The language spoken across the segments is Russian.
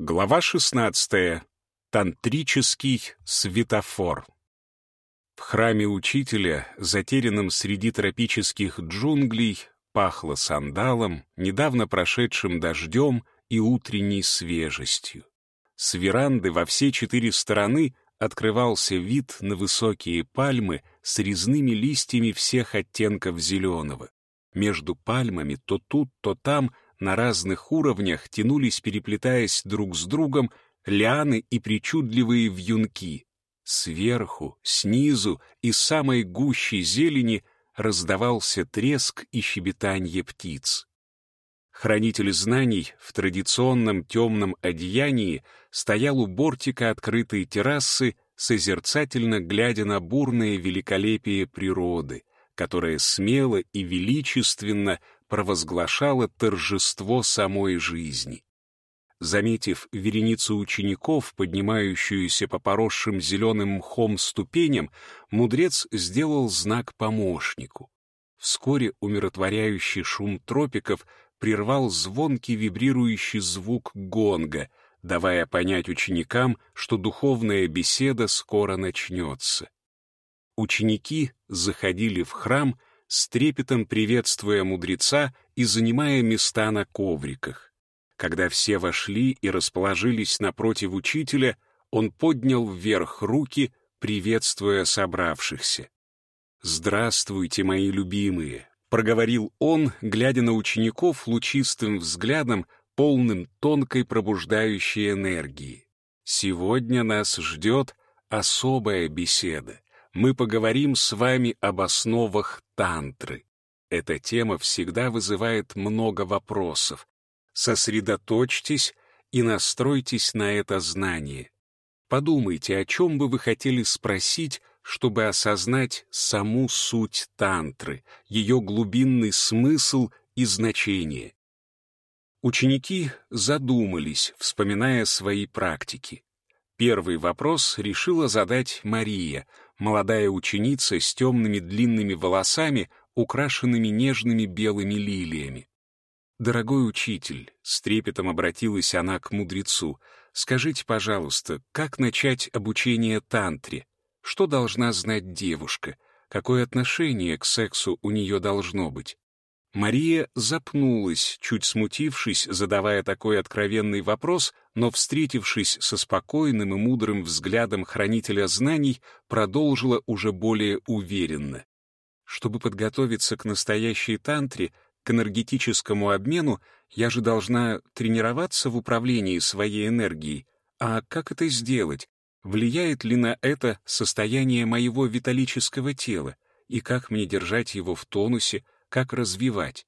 Глава 16. Тантрический светофор. В храме учителя, затерянном среди тропических джунглей, пахло сандалом, недавно прошедшим дождем и утренней свежестью. С веранды во все 4 стороны открывался вид на высокие пальмы с резными листьями всех оттенков зеленого. Между пальмами то тут, то там на разных уровнях тянулись, переплетаясь друг с другом, лианы и причудливые вьюнки. Сверху, снизу и самой гуще зелени раздавался треск и щебетанье птиц. Хранитель знаний в традиционном темном одеянии стоял у бортика открытой террасы, созерцательно глядя на бурное великолепие природы, которое смело и величественно провозглашало торжество самой жизни. Заметив вереницу учеников, поднимающуюся по поросшим зеленым мхом ступеням, мудрец сделал знак помощнику. Вскоре умиротворяющий шум тропиков прервал звонкий вибрирующий звук гонга, давая понять ученикам, что духовная беседа скоро начнется. Ученики заходили в храм, с трепетом приветствуя мудреца и занимая места на ковриках. Когда все вошли и расположились напротив учителя, он поднял вверх руки, приветствуя собравшихся. «Здравствуйте, мои любимые!» — проговорил он, глядя на учеников лучистым взглядом, полным тонкой пробуждающей энергии. «Сегодня нас ждет особая беседа. Мы поговорим с вами об основах тантры. Эта тема всегда вызывает много вопросов. Сосредоточьтесь и настройтесь на это знание. Подумайте, о чем бы вы хотели спросить, чтобы осознать саму суть тантры, ее глубинный смысл и значение. Ученики задумались, вспоминая свои практики. Первый вопрос решила задать Мария, молодая ученица с темными длинными волосами, украшенными нежными белыми лилиями. «Дорогой учитель», — с трепетом обратилась она к мудрецу, «скажите, пожалуйста, как начать обучение тантре? Что должна знать девушка? Какое отношение к сексу у нее должно быть?» Мария запнулась, чуть смутившись, задавая такой откровенный вопрос, но, встретившись со спокойным и мудрым взглядом хранителя знаний, продолжила уже более уверенно. «Чтобы подготовиться к настоящей тантре, к энергетическому обмену, я же должна тренироваться в управлении своей энергией. А как это сделать? Влияет ли на это состояние моего виталического тела? И как мне держать его в тонусе, как развивать?»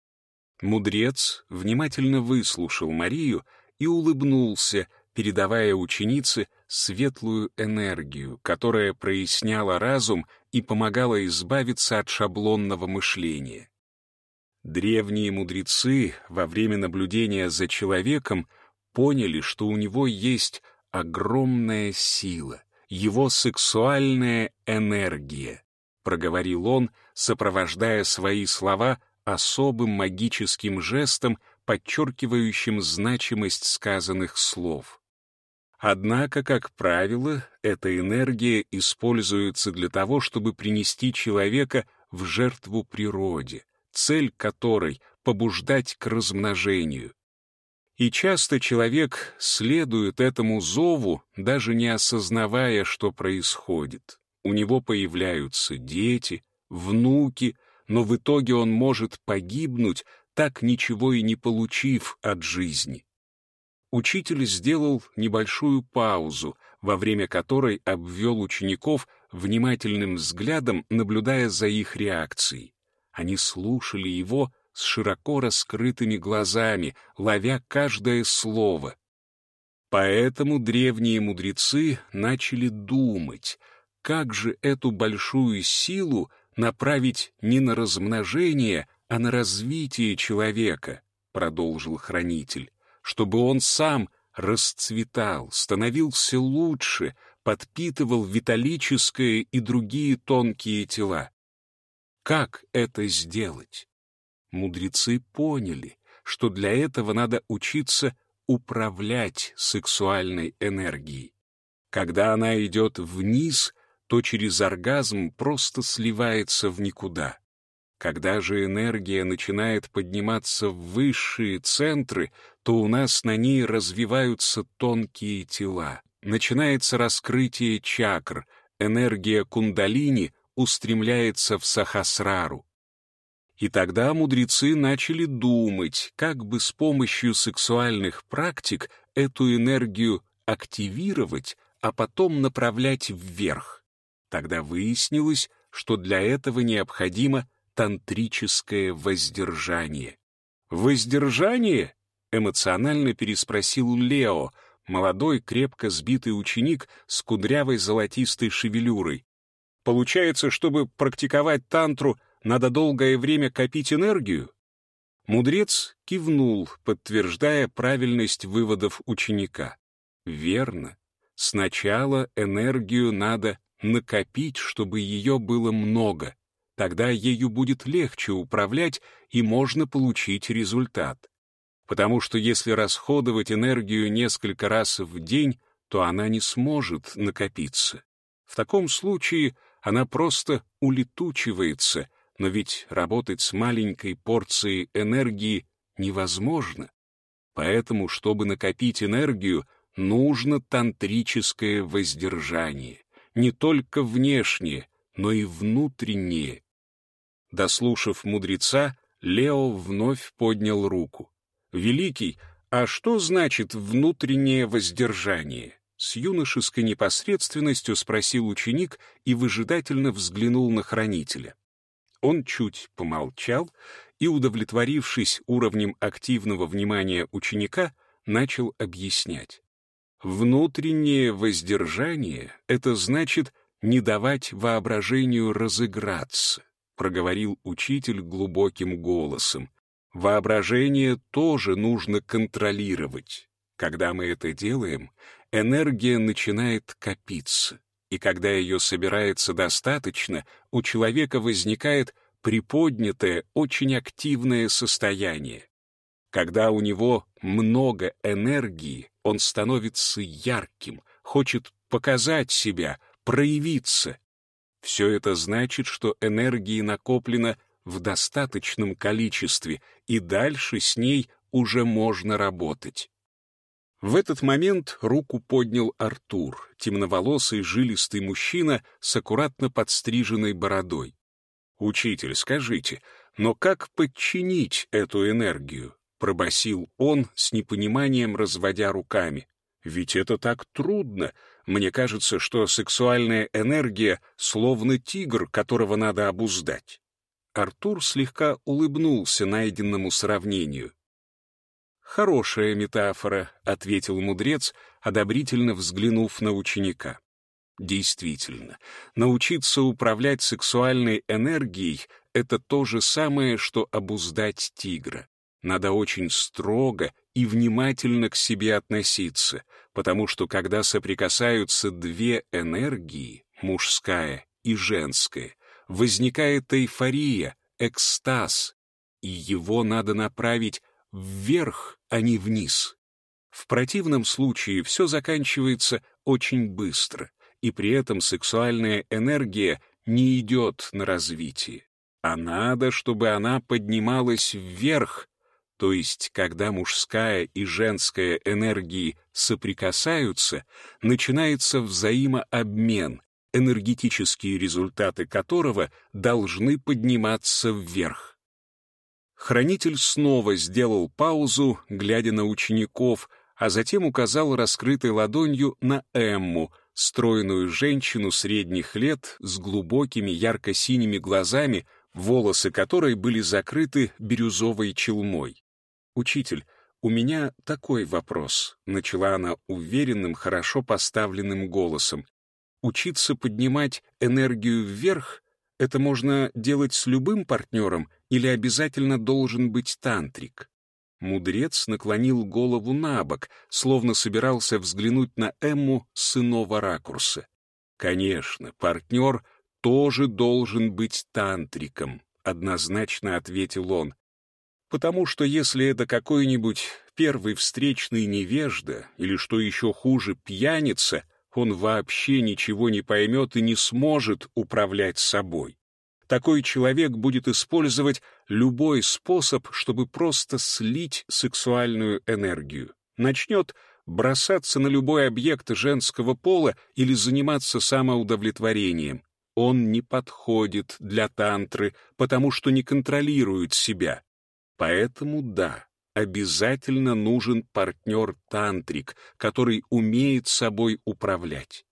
Мудрец внимательно выслушал Марию и улыбнулся, передавая ученице светлую энергию, которая проясняла разум и помогала избавиться от шаблонного мышления. Древние мудрецы во время наблюдения за человеком поняли, что у него есть огромная сила, его сексуальная энергия, проговорил он, сопровождая свои слова особым магическим жестом, подчеркивающим значимость сказанных слов. Однако, как правило, эта энергия используется для того, чтобы принести человека в жертву природе, цель которой — побуждать к размножению. И часто человек следует этому зову, даже не осознавая, что происходит. У него появляются дети, внуки, но в итоге он может погибнуть, так ничего и не получив от жизни. Учитель сделал небольшую паузу, во время которой обвел учеников внимательным взглядом, наблюдая за их реакцией. Они слушали его с широко раскрытыми глазами, ловя каждое слово. Поэтому древние мудрецы начали думать, как же эту большую силу направить не на размножение, а на развитие человека, продолжил хранитель, чтобы он сам расцветал, становился лучше, подпитывал виталическое и другие тонкие тела. Как это сделать? Мудрецы поняли, что для этого надо учиться управлять сексуальной энергией. Когда она идет вниз, то через оргазм просто сливается в никуда. Когда же энергия начинает подниматься в высшие центры, то у нас на ней развиваются тонкие тела. Начинается раскрытие чакр, энергия кундалини устремляется в сахасрару. И тогда мудрецы начали думать, как бы с помощью сексуальных практик эту энергию активировать, а потом направлять вверх. Тогда выяснилось, что для этого необходимо тантрическое воздержание. «Воздержание?» — эмоционально переспросил Лео, молодой, крепко сбитый ученик с кудрявой золотистой шевелюрой. «Получается, чтобы практиковать тантру, надо долгое время копить энергию?» Мудрец кивнул, подтверждая правильность выводов ученика. «Верно. Сначала энергию надо накопить, чтобы ее было много. Тогда ею будет легче управлять, и можно получить результат. Потому что если расходовать энергию несколько раз в день, то она не сможет накопиться. В таком случае она просто улетучивается, но ведь работать с маленькой порцией энергии невозможно. Поэтому, чтобы накопить энергию, нужно тантрическое воздержание. Не только внешнее, но и внутреннее. Дослушав мудреца, Лео вновь поднял руку. «Великий, а что значит внутреннее воздержание?» С юношеской непосредственностью спросил ученик и выжидательно взглянул на хранителя. Он чуть помолчал и, удовлетворившись уровнем активного внимания ученика, начал объяснять. Внутреннее воздержание — это значит не давать воображению разыграться, проговорил учитель глубоким голосом. Воображение тоже нужно контролировать. Когда мы это делаем, энергия начинает копиться, и когда ее собирается достаточно, у человека возникает приподнятое, очень активное состояние. Когда у него много энергии, он становится ярким, хочет показать себя, проявиться. Все это значит, что энергии накоплено в достаточном количестве, и дальше с ней уже можно работать. В этот момент руку поднял Артур, темноволосый жилистый мужчина с аккуратно подстриженной бородой. «Учитель, скажите, но как подчинить эту энергию?» — пробасил он с непониманием, разводя руками. «Ведь это так трудно. Мне кажется, что сексуальная энергия словно тигр, которого надо обуздать». Артур слегка улыбнулся найденному сравнению. «Хорошая метафора», — ответил мудрец, одобрительно взглянув на ученика. Действительно, научиться управлять сексуальной энергией — это то же самое, что обуздать тигра. Надо очень строго и внимательно к себе относиться, потому что когда соприкасаются две энергии, мужская и женская, возникает эйфория, экстаз, и его надо направить вверх, а не вниз. В противном случае все заканчивается очень быстро, и при этом сексуальная энергия не идет на развитие. А надо, чтобы она поднималась вверх, то есть когда мужская и женская энергии соприкасаются, начинается взаимообмен, энергетические результаты которого должны подниматься вверх. Хранитель снова сделал паузу, глядя на учеников, а затем указал раскрытой ладонью на Эмму, стройную женщину средних лет с глубокими ярко-синими глазами, волосы которой были закрыты бирюзовой челмой. «Учитель, у меня такой вопрос», — начала она уверенным, хорошо поставленным голосом. «Учиться поднимать энергию вверх — это можно делать с любым партнером или обязательно должен быть тантрик?» Мудрец наклонил голову набок, словно собирался взглянуть на Эмму с иного ракурса. «Конечно, партнер тоже должен быть тантриком», — однозначно ответил он. «Потому что если это какой-нибудь первый встречный невежда, или, что еще хуже, пьяница, он вообще ничего не поймет и не сможет управлять собой. Такой человек будет использовать любой способ, чтобы просто слить сексуальную энергию. Начнет бросаться на любой объект женского пола или заниматься самоудовлетворением. Он не подходит для тантры, потому что не контролирует себя. Поэтому да, обязательно нужен партнер-тантрик, который умеет собой управлять.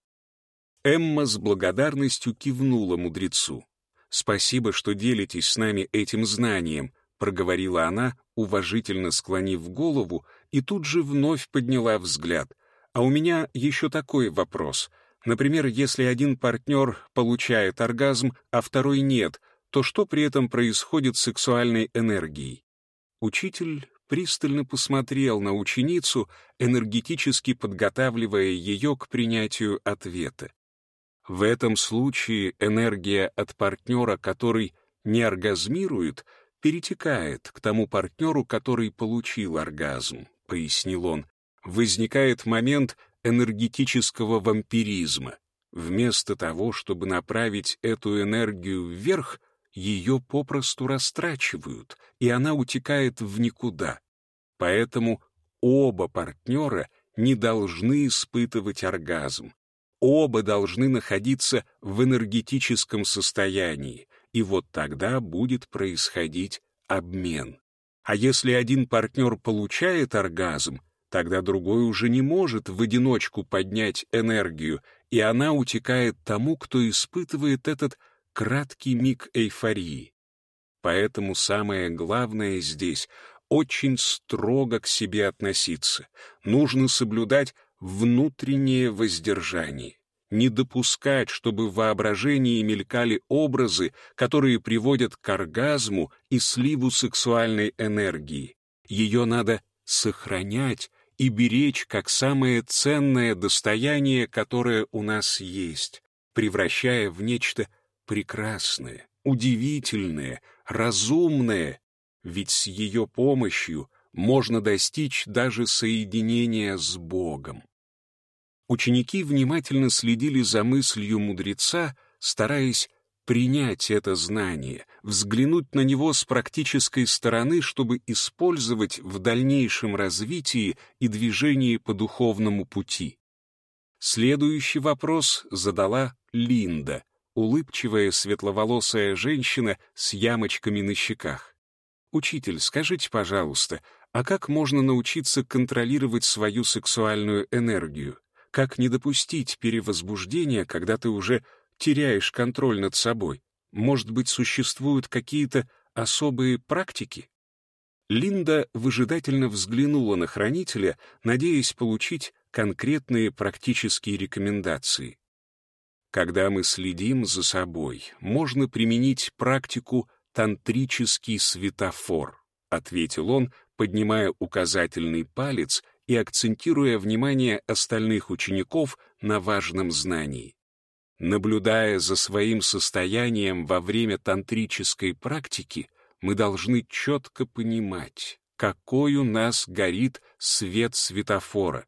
Эмма с благодарностью кивнула мудрецу. «Спасибо, что делитесь с нами этим знанием», — проговорила она, уважительно склонив голову, и тут же вновь подняла взгляд. «А у меня еще такой вопрос. Например, если один партнер получает оргазм, а второй нет, то что при этом происходит с сексуальной энергией?» Учитель пристально посмотрел на ученицу, энергетически подготавливая ее к принятию ответа. В этом случае энергия от партнера, который не оргазмирует, перетекает к тому партнеру, который получил оргазм, пояснил он. Возникает момент энергетического вампиризма. Вместо того, чтобы направить эту энергию вверх, ее попросту растрачивают, и она утекает в никуда. Поэтому оба партнера не должны испытывать оргазм. Оба должны находиться в энергетическом состоянии, и вот тогда будет происходить обмен. А если один партнер получает оргазм, тогда другой уже не может в одиночку поднять энергию, и она утекает тому, кто испытывает этот краткий миг эйфории. Поэтому самое главное здесь — очень строго к себе относиться. Нужно соблюдать внутреннее воздержание. Не допускать, чтобы в воображении мелькали образы, которые приводят к оргазму и сливу сексуальной энергии. Ее надо сохранять и беречь как самое ценное достояние, которое у нас есть, превращая в нечто прекрасное, удивительное, разумное, ведь с ее помощью можно достичь даже соединения с Богом. Ученики внимательно следили за мыслью мудреца, стараясь принять это знание, взглянуть на него с практической стороны, чтобы использовать в дальнейшем развитии и движении по духовному пути. Следующий вопрос задала Линда, улыбчивая светловолосая женщина с ямочками на щеках. «Учитель, скажите, пожалуйста, а как можно научиться контролировать свою сексуальную энергию? Как не допустить перевозбуждения, когда ты уже теряешь контроль над собой? Может быть, существуют какие-то особые практики?» Линда выжидательно взглянула на хранителя, надеясь получить конкретные практические рекомендации. Когда мы следим за собой, можно применить практику «тантрический светофор», — ответил он, поднимая указательный палец и акцентируя внимание остальных учеников на важном знании. Наблюдая за своим состоянием во время тантрической практики, мы должны четко понимать, какой у нас горит свет светофора.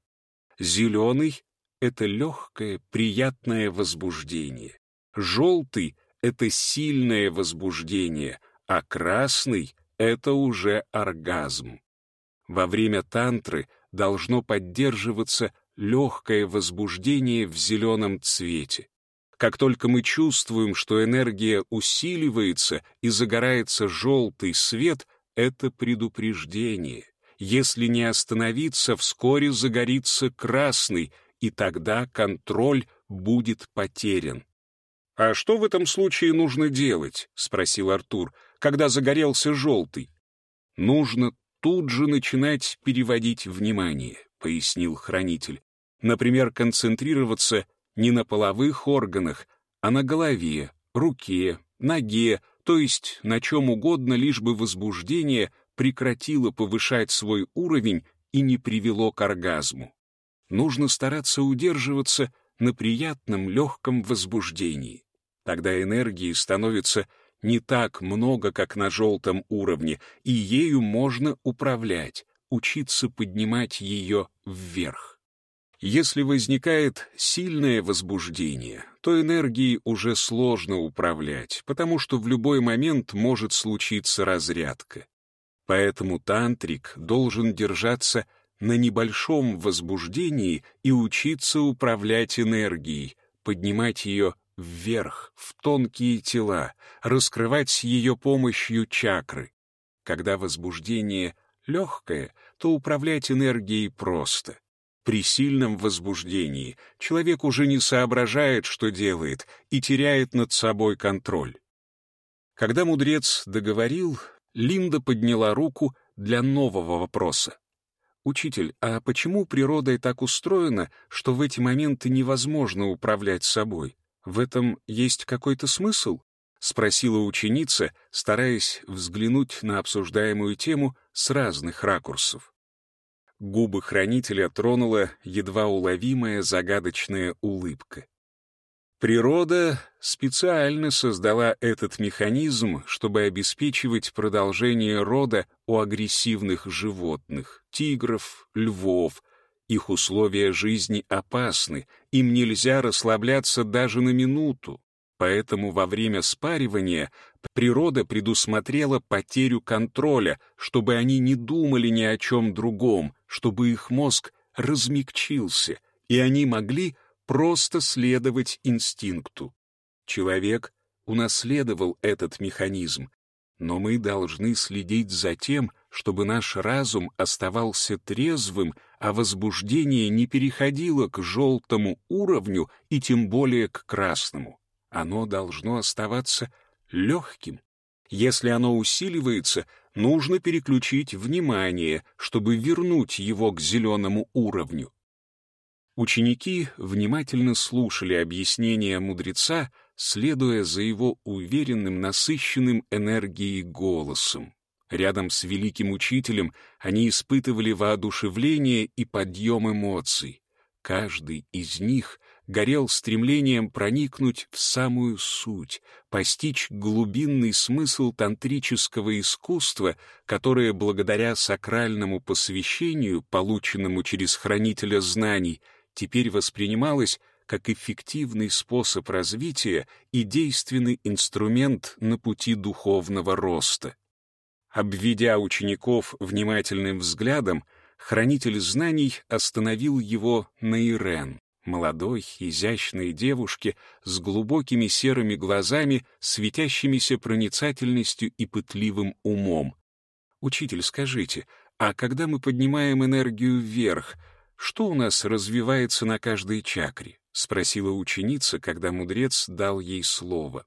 Зеленый — это легкое, приятное возбуждение. Желтый — это сильное возбуждение, а красный — это уже оргазм. Во время тантры должно поддерживаться легкое возбуждение в зеленом цвете. Как только мы чувствуем, что энергия усиливается и загорается желтый свет, это предупреждение. Если не остановиться, вскоре загорится красный, и тогда контроль будет потерян. «А что в этом случае нужно делать?» — спросил Артур, когда загорелся желтый. «Нужно тут же начинать переводить внимание», — пояснил хранитель. «Например, концентрироваться не на половых органах, а на голове, руке, ноге, то есть на чем угодно, лишь бы возбуждение прекратило повышать свой уровень и не привело к оргазму. Нужно стараться удерживаться на приятном легком возбуждении. Тогда энергии становится не так много, как на желтом уровне, и ею можно управлять, учиться поднимать ее вверх. Если возникает сильное возбуждение, то энергией уже сложно управлять, потому что в любой момент может случиться разрядка. Поэтому тантрик должен держаться на небольшом возбуждении и учиться управлять энергией, поднимать ее вверх, в тонкие тела, раскрывать с ее помощью чакры. Когда возбуждение легкое, то управлять энергией просто. При сильном возбуждении человек уже не соображает, что делает, и теряет над собой контроль. Когда мудрец договорил, Линда подняла руку для нового вопроса. «Учитель, а почему природой так устроена, что в эти моменты невозможно управлять собой? В этом есть какой-то смысл?» — спросила ученица, стараясь взглянуть на обсуждаемую тему с разных ракурсов. Губы хранителя тронула едва уловимая загадочная улыбка. Природа специально создала этот механизм, чтобы обеспечивать продолжение рода у агрессивных животных, тигров, львов. Их условия жизни опасны, им нельзя расслабляться даже на минуту. Поэтому во время спаривания природа предусмотрела потерю контроля, чтобы они не думали ни о чем другом, чтобы их мозг размягчился, и они могли просто следовать инстинкту. Человек унаследовал этот механизм, но мы должны следить за тем, чтобы наш разум оставался трезвым, а возбуждение не переходило к желтому уровню и тем более к красному. Оно должно оставаться легким. Если оно усиливается, нужно переключить внимание, чтобы вернуть его к зеленому уровню. Ученики внимательно слушали объяснения мудреца, следуя за его уверенным, насыщенным энергией голосом. Рядом с великим учителем они испытывали воодушевление и подъем эмоций. Каждый из них горел стремлением проникнуть в самую суть, постичь глубинный смысл тантрического искусства, которое благодаря сакральному посвящению, полученному через хранителя знаний, теперь воспринималось как эффективный способ развития и действенный инструмент на пути духовного роста. Обведя учеников внимательным взглядом, хранитель знаний остановил его на Ирен, молодой, изящной девушке с глубокими серыми глазами, светящимися проницательностью и пытливым умом. «Учитель, скажите, а когда мы поднимаем энергию вверх, что у нас развивается на каждой чакре?» — спросила ученица, когда мудрец дал ей слово.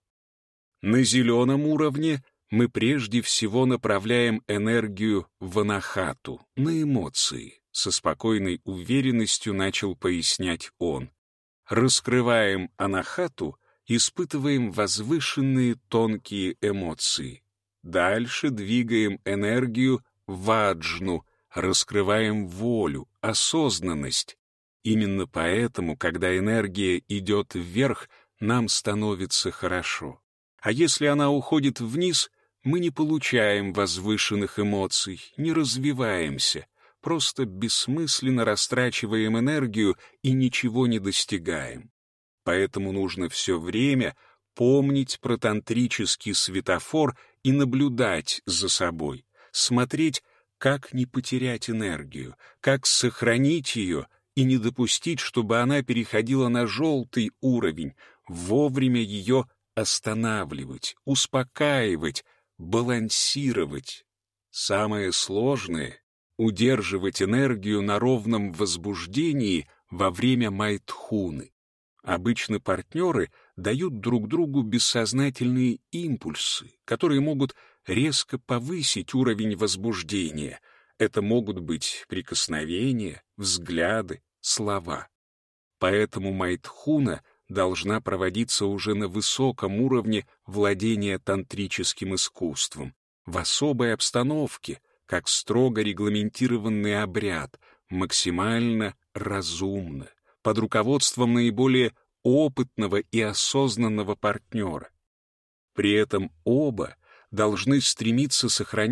«На зеленом уровне мы прежде всего направляем энергию в анахату, на эмоции», — со спокойной уверенностью начал пояснять он. «Раскрываем анахату, испытываем возвышенные тонкие эмоции. Дальше двигаем энергию в аджну, раскрываем волю, осознанность. Именно поэтому, когда энергия идет вверх, нам становится хорошо. А если она уходит вниз, мы не получаем возвышенных эмоций, не развиваемся, просто бессмысленно растрачиваем энергию и ничего не достигаем. Поэтому нужно все время помнить про тантрический светофор и наблюдать за собой, смотреть, как не потерять энергию, как сохранить ее и не допустить, чтобы она переходила на желтый уровень, вовремя ее останавливать, успокаивать, балансировать. Самое сложное — удерживать энергию на ровном возбуждении во время майтхуны. Обычно партнеры дают друг другу бессознательные импульсы, которые могут резко повысить уровень возбуждения. Это могут быть прикосновения, взгляды, слова. Поэтому майтхуна должна проводиться уже на высоком уровне владения тантрическим искусством, в особой обстановке, как строго регламентированный обряд, максимально разумно, под руководством наиболее опытного и осознанного партнера. При этом оба должны стремиться сохранять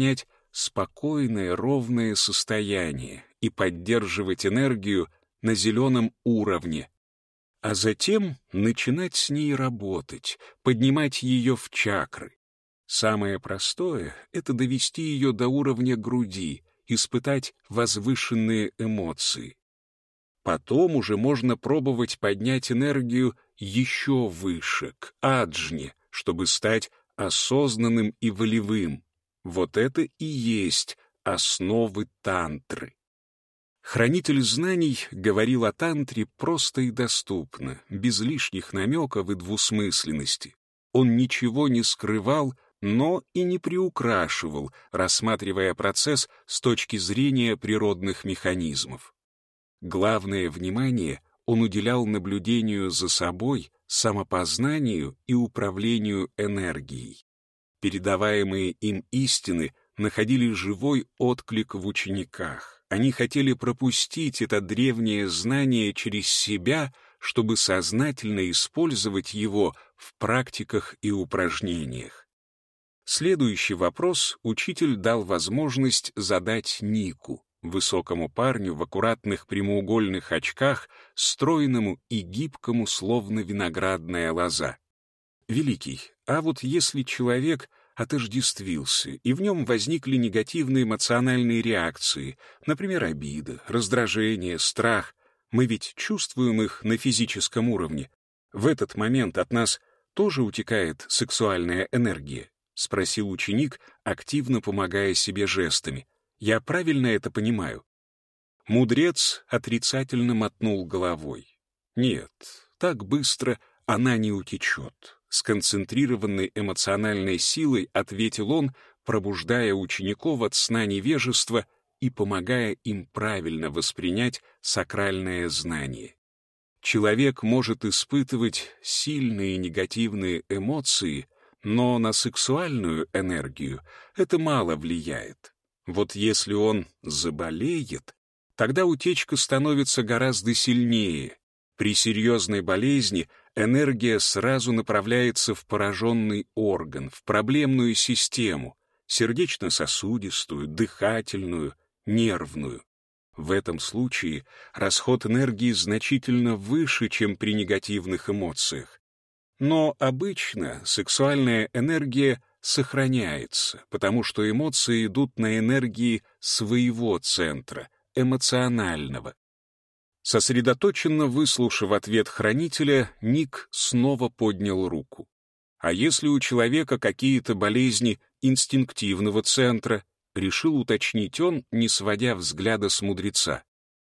спокойное, ровное состояние и поддерживать энергию на зеленом уровне, а затем начинать с ней работать, поднимать ее в чакры. Самое простое — это довести ее до уровня груди, испытать возвышенные эмоции. Потом уже можно пробовать поднять энергию еще выше, к аджне, чтобы стать осознанным и волевым. Вот это и есть основы тантры. Хранитель знаний говорил о тантре просто и доступно, без лишних намеков и двусмысленности. Он ничего не скрывал, но и не приукрашивал, рассматривая процесс с точки зрения природных механизмов. Главное внимание он уделял наблюдению за собой, самопознанию и управлению энергией. Передаваемые им истины находили живой отклик в учениках. Они хотели пропустить это древнее знание через себя, чтобы сознательно использовать его в практиках и упражнениях. Следующий вопрос учитель дал возможность задать Нику, высокому парню в аккуратных прямоугольных очках, стройному и гибкому, словно виноградная лоза. «Великий, а вот если человек отождествился, и в нем возникли негативные эмоциональные реакции, например, обида, раздражение, страх, мы ведь чувствуем их на физическом уровне. В этот момент от нас тоже утекает сексуальная энергия?» — спросил ученик, активно помогая себе жестами. «Я правильно это понимаю?» Мудрец отрицательно мотнул головой. «Нет, так быстро она не утечет». С концентрированной эмоциональной силой ответил он, пробуждая учеников от сна невежества и помогая им правильно воспринять сакральное знание. Человек может испытывать сильные негативные эмоции, но на сексуальную энергию это мало влияет. Вот если он заболеет, тогда утечка становится гораздо сильнее. При серьезной болезни энергия сразу направляется в пораженный орган, в проблемную систему, сердечно-сосудистую, дыхательную, нервную. В этом случае расход энергии значительно выше, чем при негативных эмоциях. Но обычно сексуальная энергия сохраняется, потому что эмоции идут на энергии своего центра, эмоционального. Сосредоточенно выслушав ответ хранителя, Ник снова поднял руку. А если у человека какие-то болезни инстинктивного центра, решил уточнить он, не сводя взгляда с мудреца.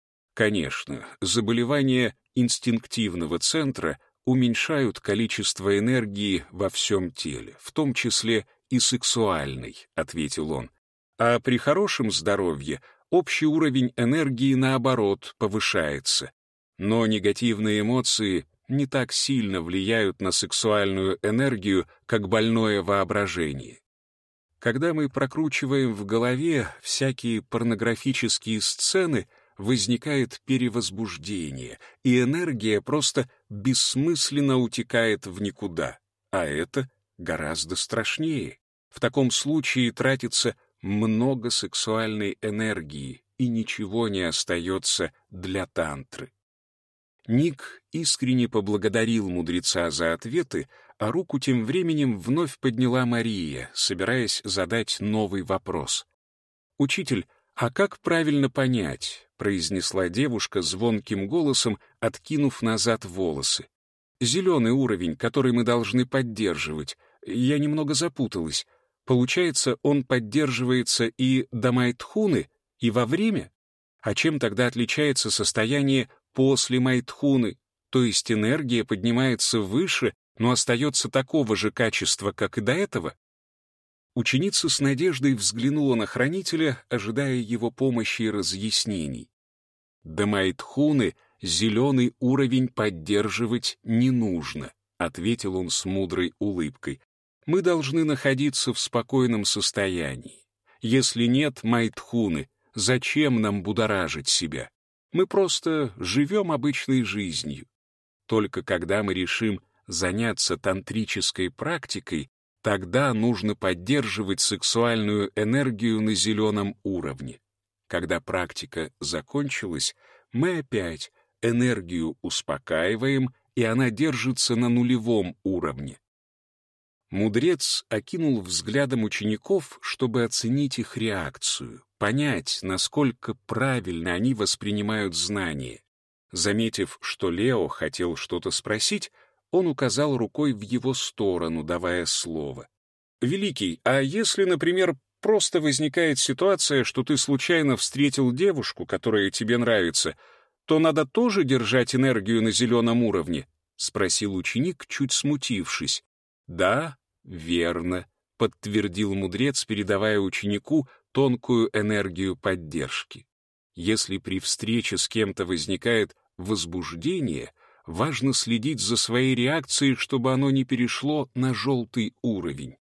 Конечно, заболевания инстинктивного центра уменьшают количество энергии во всем теле, в том числе и сексуальной, ответил он. А при хорошем здоровье общий уровень энергии, наоборот, повышается. Но негативные эмоции не так сильно влияют на сексуальную энергию, как больное воображение. Когда мы прокручиваем в голове всякие порнографические сцены, возникает перевозбуждение, и энергия просто бессмысленно утекает в никуда. А это гораздо страшнее. В таком случае тратится много сексуальной энергии, и ничего не остается для тантры. Ник искренне поблагодарил мудреца за ответы, а руку тем временем вновь подняла Мария, собираясь задать новый вопрос. «Учитель, а как правильно понять?» — произнесла девушка звонким голосом, откинув назад волосы. «Зеленый уровень, который мы должны поддерживать. Я немного запуталась. Получается, он поддерживается и до майтхуны, и во время? А чем тогда отличается состояние после майтхуны? То есть энергия поднимается выше, но остается такого же качества, как и до этого?» Ученица с надеждой взглянула на хранителя, ожидая его помощи и разъяснений. «До майтхуны зеленый уровень поддерживать не нужно», — ответил он с мудрой улыбкой. «Мы должны находиться в спокойном состоянии. Если нет майтхуны, зачем нам будоражить себя? Мы просто живем обычной жизнью. Только когда мы решим заняться тантрической практикой, Тогда нужно поддерживать сексуальную энергию на зеленом уровне. Когда практика закончилась, мы опять энергию успокаиваем, и она держится на нулевом уровне. Мудрец окинул взглядом учеников, чтобы оценить их реакцию, понять, насколько правильно они воспринимают знания. Заметив, что Лео хотел что-то спросить, он указал рукой в его сторону, давая слово. «Великий, а если, например, просто возникает ситуация, что ты случайно встретил девушку, которая тебе нравится, то надо тоже держать энергию на зеленом уровне?» — спросил ученик, чуть смутившись. «Да, верно», — подтвердил мудрец, передавая ученику тонкую энергию поддержки. Если при встрече с кем-то возникает возбуждение, важно следить за своей реакцией, чтобы оно не перешло на желтый уровень.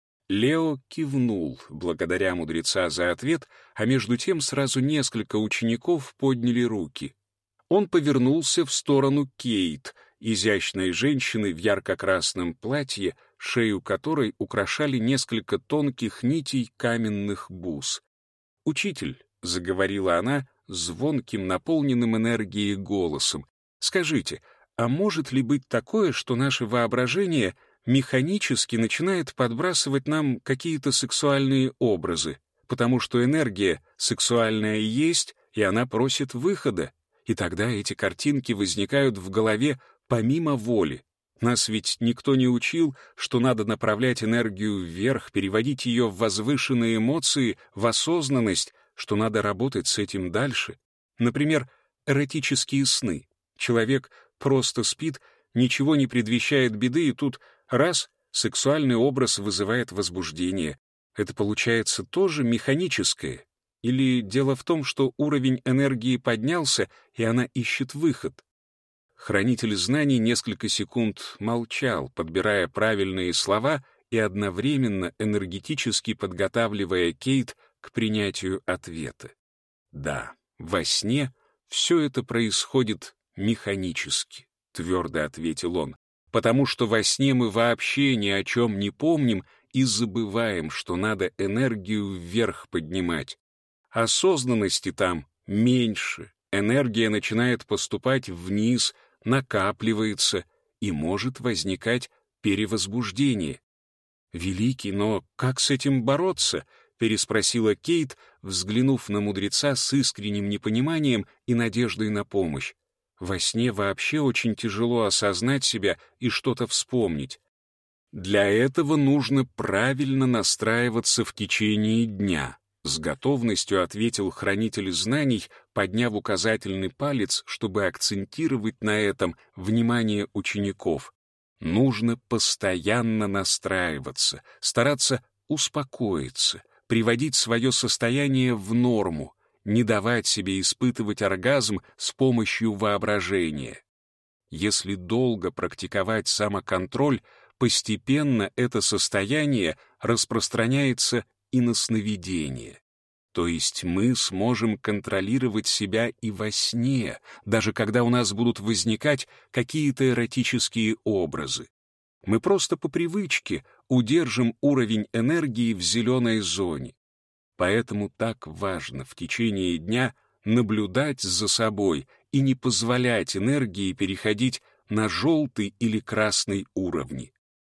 Лео кивнул, благодаря мудреца за ответ, а между тем сразу несколько учеников подняли руки. Он повернулся в сторону Кейт, изящной женщины в ярко-красном платье, шею которой украшали несколько тонких нитей каменных бус. «Учитель», — заговорила она звонким, наполненным энергией голосом, «скажите, а может ли быть такое, что наше воображение механически начинает подбрасывать нам какие-то сексуальные образы, потому что энергия сексуальная есть, и она просит выхода, и тогда эти картинки возникают в голове помимо воли? Нас ведь никто не учил, что надо направлять энергию вверх, переводить ее в возвышенные эмоции, в осознанность, что надо работать с этим дальше. Например, эротические сны. Человек просто спит, ничего не предвещает беды, и тут раз — сексуальный образ вызывает возбуждение. Это получается тоже механическое? Или дело в том, что уровень энергии поднялся, и она ищет выход? Хранитель знаний несколько секунд молчал, подбирая правильные слова и одновременно энергетически подготавливая Кейт к принятию ответа. Да, во сне все это происходит механически, твердо ответил он, потому что во сне мы вообще ни о чем не помним и забываем, что надо энергию вверх поднимать. Осознанности там меньше, энергия начинает поступать вниз, накапливается, и может возникать перевозбуждение. «Великий, но как с этим бороться?» — переспросила Кейт, взглянув на мудреца с искренним непониманием и надеждой на помощь. «Во сне вообще очень тяжело осознать себя и что-то вспомнить. Для этого нужно правильно настраиваться в течение дня», — с готовностью ответил хранитель знаний, подняв указательный палец, чтобы акцентировать на этом внимание учеников. Нужно постоянно настраиваться, стараться успокоиться, приводить свое состояние в норму, не давать себе испытывать оргазм с помощью воображения. Если долго практиковать самоконтроль, постепенно это состояние распространяется и на сновидение. То есть мы сможем контролировать себя и во сне, даже когда у нас будут возникать какие-то эротические образы. Мы просто по привычке удержим уровень энергии в зеленой зоне. Поэтому так важно в течение дня наблюдать за собой и не позволять энергии переходить на желтый или красный уровни.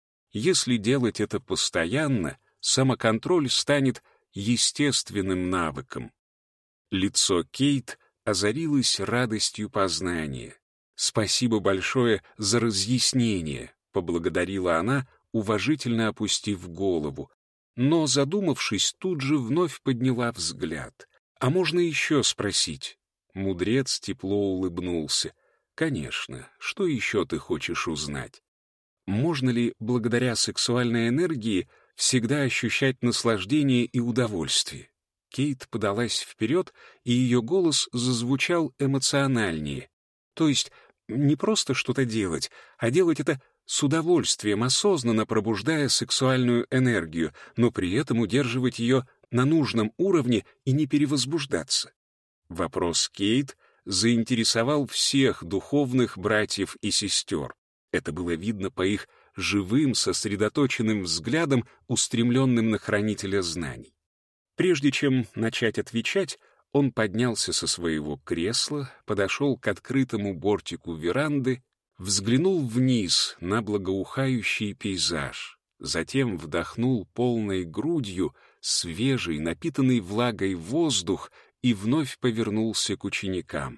Если делать это постоянно, самоконтроль станет естественным навыком. Лицо Кейт озарилось радостью познания. «Спасибо большое за разъяснение», — поблагодарила она, уважительно опустив голову. Но, задумавшись, тут же вновь подняла взгляд. «А можно еще спросить?» Мудрец тепло улыбнулся. «Конечно, что еще ты хочешь узнать? Можно ли, благодаря сексуальной энергии, всегда ощущать наслаждение и удовольствие?» Кейт подалась вперед, и ее голос зазвучал эмоциональнее. То есть не просто что-то делать, а делать это с удовольствием, осознанно пробуждая сексуальную энергию, но при этом удерживать ее на нужном уровне и не перевозбуждаться. Вопрос Кейт заинтересовал всех духовных братьев и сестер. Это было видно по их живым, сосредоточенным взглядом, устремленным на хранителя знаний. Прежде чем начать отвечать, он поднялся со своего кресла, подошел к открытому бортику веранды, взглянул вниз на благоухающий пейзаж, затем вдохнул полной грудью свежий, напитанный влагой воздух и вновь повернулся к ученикам.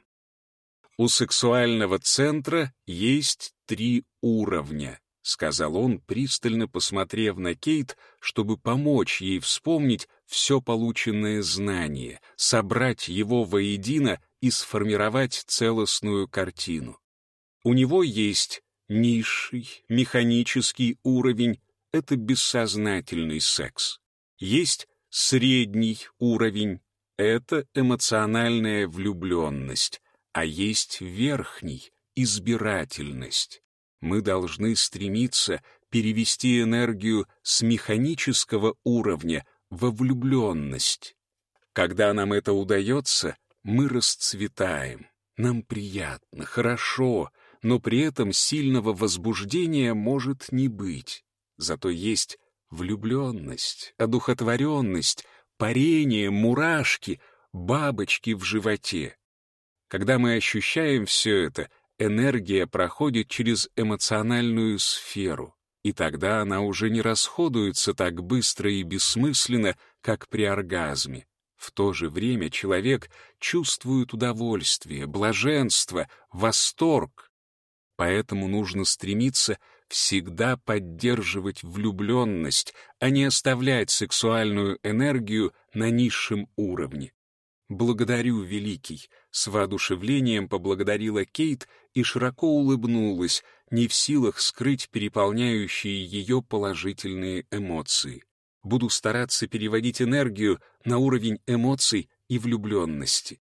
«У сексуального центра есть 3 уровня», — сказал он, пристально посмотрев на Кейт, чтобы помочь ей вспомнить все полученное знание, собрать его воедино и сформировать целостную картину. У него есть низший, механический уровень — это бессознательный секс. Есть средний уровень — это эмоциональная влюбленность, а есть верхний — избирательность. Мы должны стремиться перевести энергию с механического уровня во влюбленность. Когда нам это удается, мы расцветаем. Нам приятно, хорошо, но при этом сильного возбуждения может не быть. Зато есть влюбленность, одухотворенность, парение, мурашки, бабочки в животе. Когда мы ощущаем все это, энергия проходит через эмоциональную сферу, и тогда она уже не расходуется так быстро и бессмысленно, как при оргазме. В то же время человек чувствует удовольствие, блаженство, восторг. Поэтому нужно стремиться всегда поддерживать влюбленность, а не оставлять сексуальную энергию на низшем уровне. «Благодарю, Великий», — с воодушевлением поблагодарила Кейт и широко улыбнулась, не в силах скрыть переполняющие ее положительные эмоции. «Буду стараться переводить энергию на уровень эмоций и влюбленности».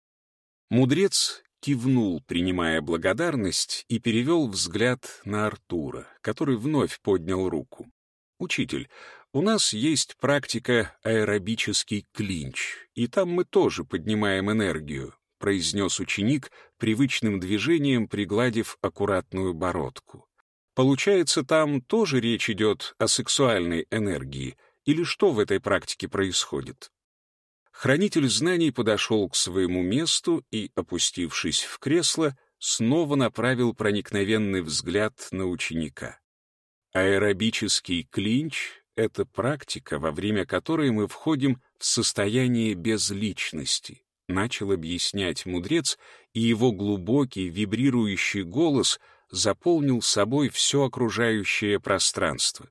Мудрец кивнул, принимая благодарность, и перевел взгляд на Артура, который вновь поднял руку. «Учитель, у нас есть практика аэробический клинч, и там мы тоже поднимаем энергию», — произнес ученик, привычным движением пригладив аккуратную бородку. «Получается, там тоже речь идет о сексуальной энергии, или что в этой практике происходит?» Хранитель знаний подошел к своему месту и, опустившись в кресло, снова направил проникновенный взгляд на ученика. Аэробический клинч — это практика, во время которой мы входим в состояние безличности, начал объяснять мудрец, и его глубокий вибрирующий голос заполнил собой все окружающее пространство.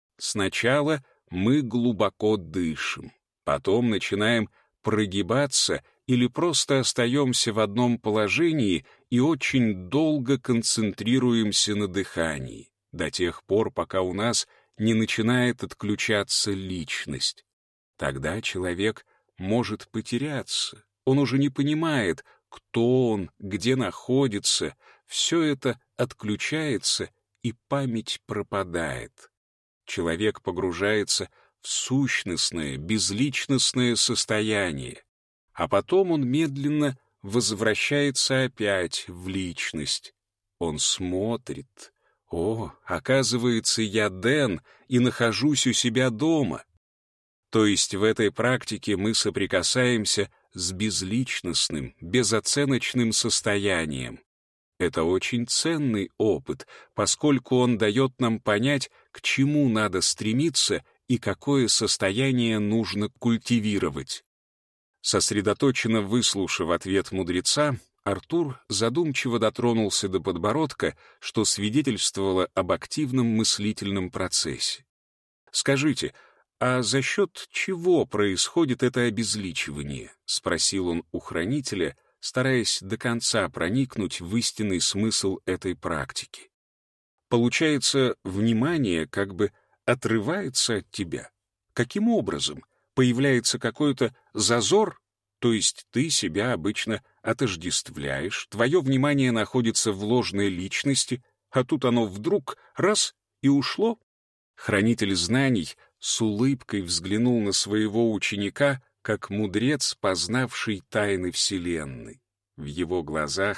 Сначала мы глубоко дышим, потом начинаем прогибаться или просто остаемся в одном положении и очень долго концентрируемся на дыхании, до тех пор, пока у нас не начинает отключаться личность. Тогда человек может потеряться, он уже не понимает, кто он, где находится, все это отключается, и память пропадает. Человек погружается в сущностное, безличностное состояние, а потом он медленно возвращается опять в личность. Он смотрит. «О, оказывается, я Дэн и нахожусь у себя дома». То есть в этой практике мы соприкасаемся с безличностным, безоценочным состоянием. Это очень ценный опыт, поскольку он дает нам понять, к чему надо стремиться и какое состояние нужно культивировать. Сосредоточенно выслушав ответ мудреца, Артур задумчиво дотронулся до подбородка, что свидетельствовало об активном мыслительном процессе. «Скажите, а за счет чего происходит это обезличивание?» — спросил он у хранителя, стараясь до конца проникнуть в истинный смысл этой практики. «Получается, внимание как бы отрывается от тебя. Каким образом? Появляется какой-то зазор? То есть ты себя обычно отождествляешь, твое внимание находится в ложной личности, а тут оно вдруг раз и ушло?» Хранитель знаний с улыбкой взглянул на своего ученика, как мудрец, познавший тайны Вселенной. В его глазах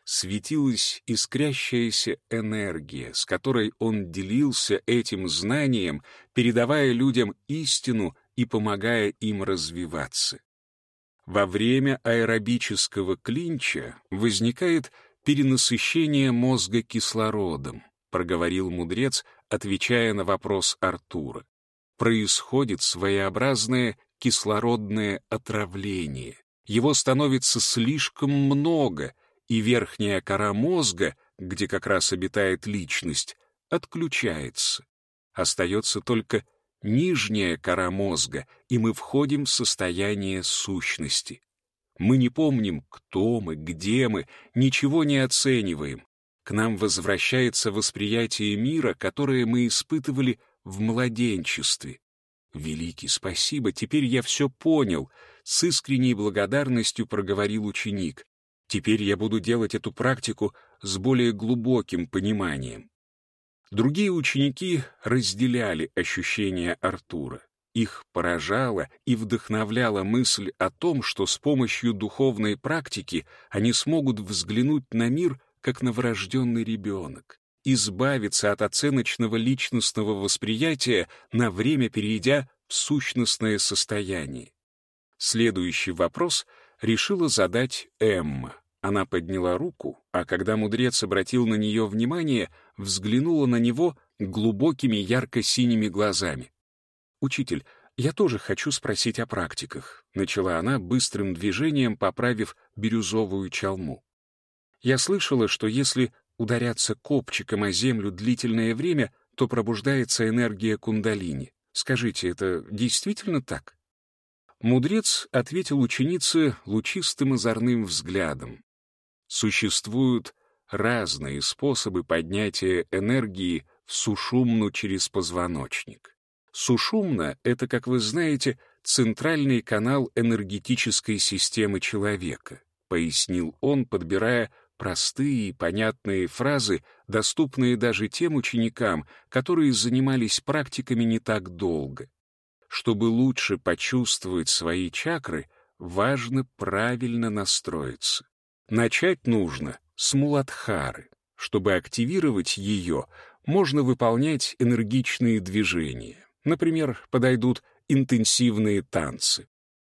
светилась искрящаяся энергия, с которой он делился этим знанием, передавая людям истину и помогая им развиваться. Во время аэробического клинча возникает перенасыщение мозга кислородом, проговорил мудрец, отвечая на вопрос Артура. Происходит своеобразное кислородное отравление. Его становится слишком много, и верхняя кора мозга, где как раз обитает личность, отключается. Остается только нижняя кора мозга, и мы входим в состояние сущности. Мы не помним, кто мы, где мы, ничего не оцениваем. К нам возвращается восприятие мира, которое мы испытывали в младенчестве. «Великий, спасибо, теперь я все понял», — с искренней благодарностью проговорил ученик. «Теперь я буду делать эту практику с более глубоким пониманием». Другие ученики разделяли ощущения Артура. Их поражала и вдохновляла мысль о том, что с помощью духовной практики они смогут взглянуть на мир, как новорожденный ребенок, избавиться от оценочного личностного восприятия, на время перейдя в сущностное состояние. Следующий вопрос решила задать Эмма. Она подняла руку, а когда мудрец обратил на нее внимание, взглянула на него глубокими ярко-синими глазами. «Учитель, я тоже хочу спросить о практиках», — начала она быстрым движением, поправив бирюзовую чалму. «Я слышала, что если ударяться копчиком о землю длительное время, то пробуждается энергия кундалини. Скажите, это действительно так?» Мудрец ответил ученице лучистым озорным взглядом. Существуют разные способы поднятия энергии в сушумну через позвоночник. Сушумна — это, как вы знаете, центральный канал энергетической системы человека, пояснил он, подбирая простые и понятные фразы, доступные даже тем ученикам, которые занимались практиками не так долго. Чтобы лучше почувствовать свои чакры, важно правильно настроиться. Начать нужно с муладхары. Чтобы активировать ее, можно выполнять энергичные движения. Например, подойдут интенсивные танцы.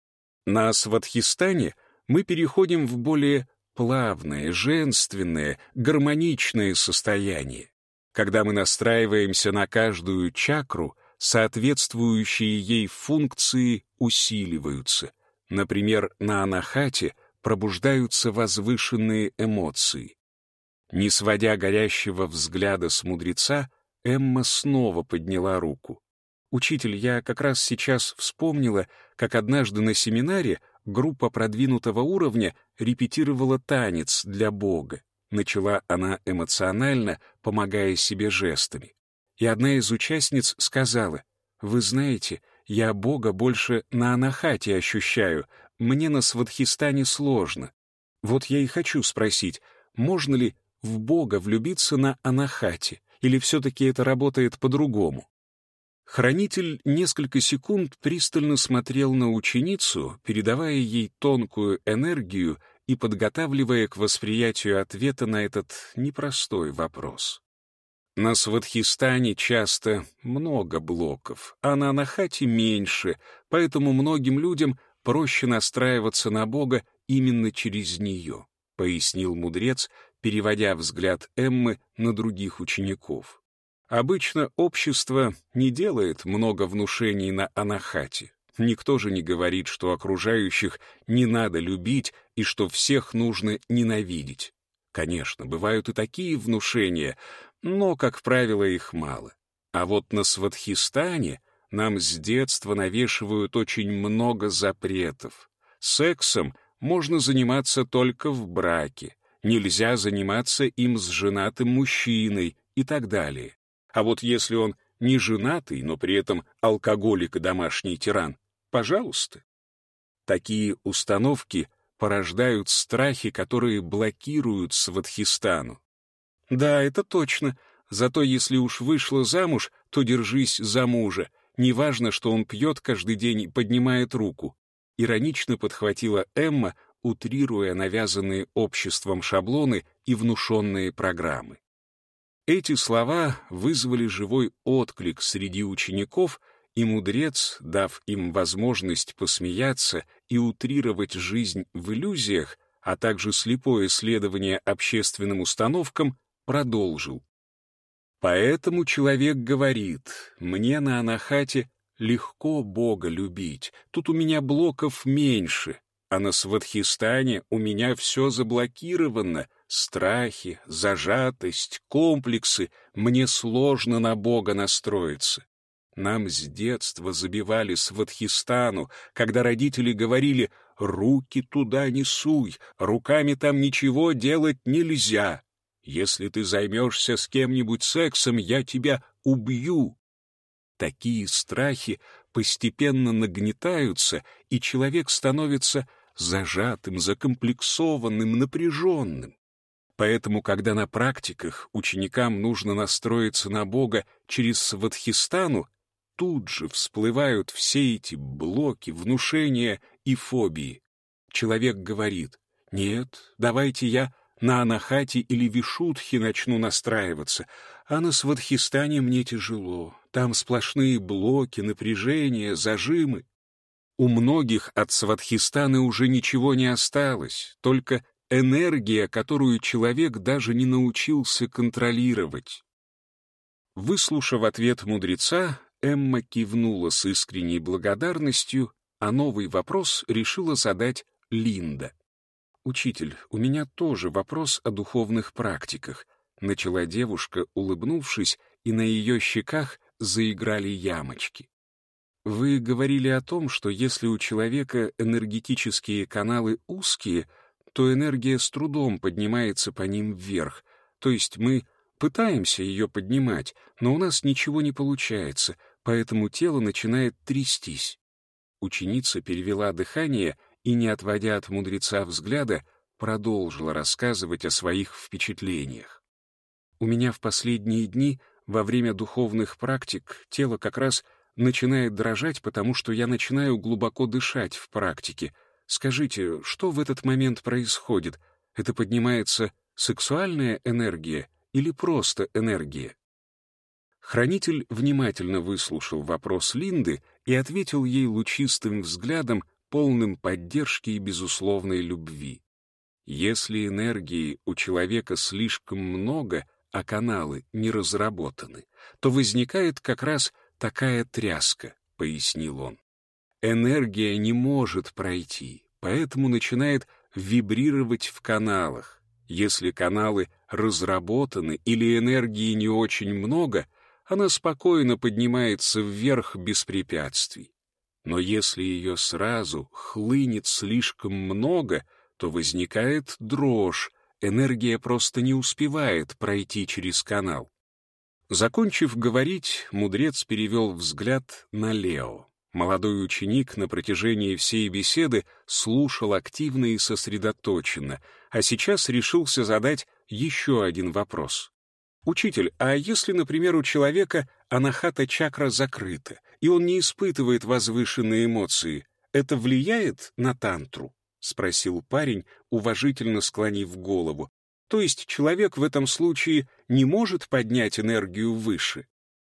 На свадхистане мы переходим в более плавное, женственное, гармоничное состояние. Когда мы настраиваемся на каждую чакру, соответствующие ей функции усиливаются. Например, на анахате пробуждаются возвышенные эмоции. Не сводя горящего взгляда с мудреца, Эмма снова подняла руку. «Учитель, я как раз сейчас вспомнила, как однажды на семинаре группа продвинутого уровня репетировала танец для Бога. Начала она эмоционально, помогая себе жестами. И одна из участниц сказала: «Вы знаете, я Бога больше на анахате ощущаю, мне на свадхистане сложно. Вот я и хочу спросить, можно ли в Бога влюбиться на анахате, или все-таки это работает по-другому?» Хранитель несколько секунд пристально смотрел на ученицу, передавая ей тонкую энергию и подготавливая к восприятию ответа на этот непростой вопрос. На свадхистане часто много блоков, а на анахате меньше, поэтому многим людям проще настраиваться на Бога именно через нее, пояснил мудрец, переводя взгляд Эммы на других учеников. Обычно общество не делает много внушений на анахате. Никто же не говорит, что окружающих не надо любить и что всех нужно ненавидеть. Конечно, бывают и такие внушения, но, как правило, их мало. А вот на свадхистане нам с детства навешивают очень много запретов. Сексом можно заниматься только в браке, нельзя заниматься им с женатым мужчиной и так далее. А вот если он не женатый, но при этом алкоголик и домашний тиран, пожалуйста. Такие установки порождают страхи, которые блокируют свадхистану. Да, это точно. Зато если уж вышла замуж, то держись за мужа. Неважно, что он пьет каждый день и поднимает руку. Иронично подхватила Эмма, утрируя навязанные обществом шаблоны и внушенные программы. Эти слова вызвали живой отклик среди учеников, и мудрец, дав им возможность посмеяться и утрировать жизнь в иллюзиях, а также слепое следование общественным установкам, продолжил. «Поэтому человек говорит, мне на Анахате легко Бога любить, тут у меня блоков меньше, а на Сватхистане у меня все заблокировано, страхи, зажатость, комплексы, мне сложно на Бога настроиться. Нам с детства забивали Сватхистану, когда родители говорили «руки туда не суй, руками там ничего делать нельзя. Если ты займешься с кем-нибудь сексом, я тебя убью». Такие страхи постепенно нагнетаются, и человек становится зажатым, закомплексованным, напряженным. Поэтому, когда на практиках ученикам нужно настроиться на Бога через Сватхистану, тут же всплывают все эти блоки, внушения и фобии. Человек говорит: «Нет, давайте я на Анахате или Вишудхе начну настраиваться, а на Сватхистане мне тяжело, там сплошные блоки, напряжения, зажимы». У многих от Сватхистаны уже ничего не осталось, только энергия, которую человек даже не научился контролировать. Выслушав ответ мудреца, Эмма кивнула с искренней благодарностью, а новый вопрос решила задать Линда. «Учитель, у меня тоже вопрос о духовных практиках», — начала девушка, улыбнувшись, и на ее щеках заиграли ямочки. «Вы говорили о том, что если у человека энергетические каналы узкие, то энергия с трудом поднимается по ним вверх, то есть мы пытаемся ее поднимать, но у нас ничего не получается, поэтому тело начинает трястись». Ученица перевела дыхание и, не отводя от мудреца взгляда, продолжила рассказывать о своих впечатлениях. «У меня в последние дни, во время духовных практик, тело как раз начинает дрожать, потому что я начинаю глубоко дышать в практике. Скажите, что в этот момент происходит? Это поднимается сексуальная энергия или просто энергия?» Хранитель внимательно выслушал вопрос Линды и ответил ей лучистым взглядом, полным поддержки и безусловной любви. Если энергии у человека слишком много, а каналы не разработаны, то возникает как раз такая тряска, пояснил он. Энергия не может пройти, поэтому начинает вибрировать в каналах. Если каналы разработаны или энергии не очень много, она спокойно поднимается вверх без препятствий. Но если ее сразу хлынет слишком много, то возникает дрожь, энергия просто не успевает пройти через канал. Закончив говорить, мудрец перевел взгляд на Лео. Молодой ученик на протяжении всей беседы слушал активно и сосредоточенно, а сейчас решился задать еще один вопрос. «Учитель, а если, например, у человека анахата-чакра закрыта, и он не испытывает возвышенные эмоции, это влияет на тантру?» — спросил парень, уважительно склонив голову. «То есть человек в этом случае не может поднять энергию выше?»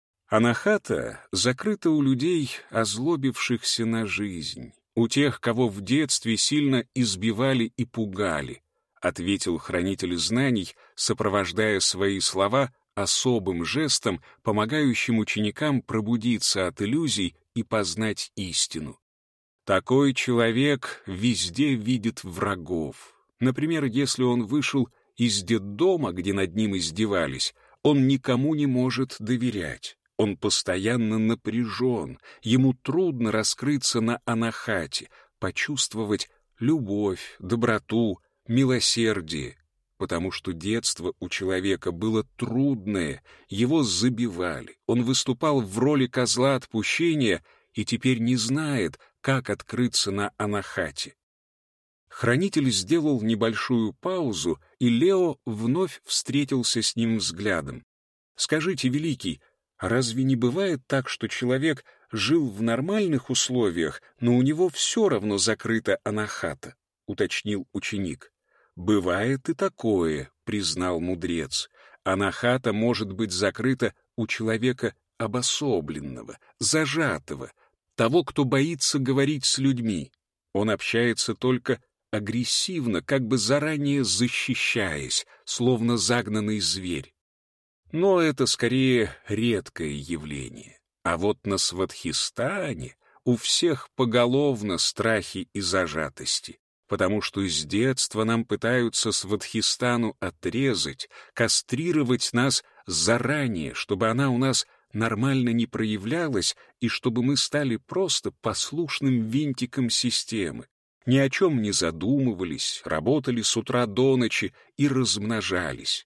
Анахата закрыта у людей, озлобившихся на жизнь, у тех, кого в детстве сильно избивали и пугали, — ответил хранитель знаний, сопровождая свои слова особым жестом, помогающим ученикам пробудиться от иллюзий и познать истину. Такой человек везде видит врагов. Например, если он вышел из детдома, где над ним издевались, он никому не может доверять. Он постоянно напряжен, ему трудно раскрыться на анахате, почувствовать любовь, доброту, милосердие, потому что детство у человека было трудное, его забивали, он выступал в роли козла отпущения и теперь не знает, как открыться на анахате. Хранитель сделал небольшую паузу, и Лео вновь встретился с ним взглядом. «Скажите, Великий, разве не бывает так, что человек жил в нормальных условиях, но у него все равно закрыта анахата? уточнил ученик. «Бывает и такое», — признал мудрец. «Анахата может быть закрыта у человека обособленного, зажатого, того, кто боится говорить с людьми. Он общается только агрессивно, как бы заранее защищаясь, словно загнанный зверь. Но это скорее редкое явление. А вот на Сватхистане у всех поголовно страхи и зажатости, потому что с детства нам пытаются Сватхистану отрезать, кастрировать нас заранее, чтобы она у нас нормально не проявлялась и чтобы мы стали просто послушным винтиком системы, ни о чем не задумывались, работали с утра до ночи и размножались.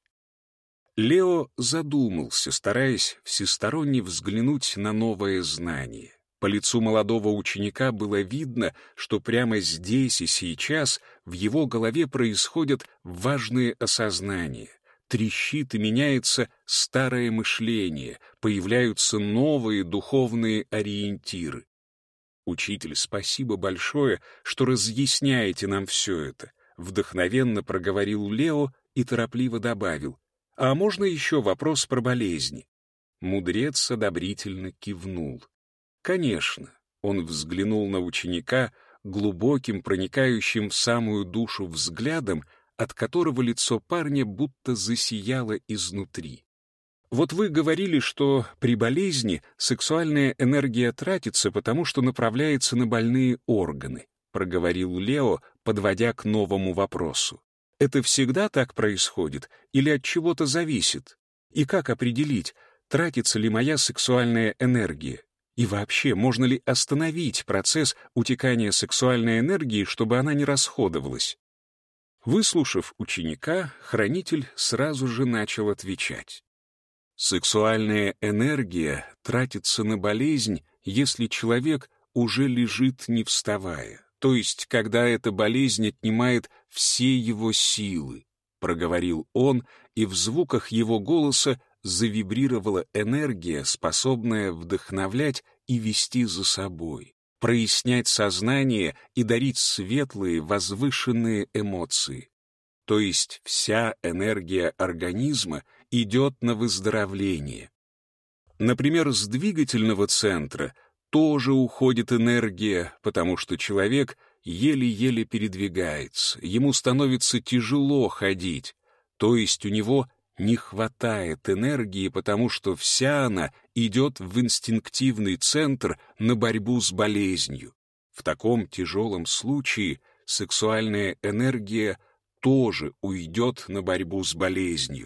Лео задумался, стараясь всесторонне взглянуть на новое знание. По лицу молодого ученика было видно, что прямо здесь и сейчас в его голове происходят важные осознания. Трещит и меняется старое мышление, появляются новые духовные ориентиры. «Учитель, спасибо большое, что разъясняете нам все это», — вдохновенно проговорил Лео и торопливо добавил. «А можно еще вопрос про болезни?» Мудрец одобрительно кивнул. «Конечно», — он взглянул на ученика глубоким, проникающим в самую душу взглядом, от которого лицо парня будто засияло изнутри. «Вот вы говорили, что при болезни сексуальная энергия тратится, потому что направляется на больные органы», — проговорил Лео, подводя к новому вопросу. «Это всегда так происходит или от чего-то зависит? И как определить, тратится ли моя сексуальная энергия? И вообще, можно ли остановить процесс утекания сексуальной энергии, чтобы она не расходовалась?» Выслушав ученика, хранитель сразу же начал отвечать. Сексуальная энергия тратится на болезнь, если человек уже лежит не вставая, то есть когда эта болезнь отнимает все его силы, проговорил он, и в звуках его голоса завибрировала энергия, способная вдохновлять и вести за собой, прояснять сознание и дарить светлые, возвышенные эмоции. То есть вся энергия организма идет на выздоровление. Например, с двигательного центра тоже уходит энергия, потому что человек еле-еле передвигается, ему становится тяжело ходить, то есть у него не хватает энергии, потому что вся она идет в инстинктивный центр на борьбу с болезнью. В таком тяжелом случае сексуальная энергия тоже уйдет на борьбу с болезнью.